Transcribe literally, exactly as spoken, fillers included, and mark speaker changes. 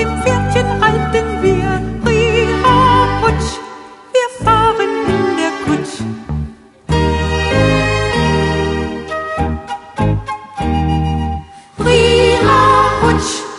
Speaker 1: dem Pferdchen reiten wir. Rira, rutsch, wir fahren in der Kutsch. Rira, rutsch,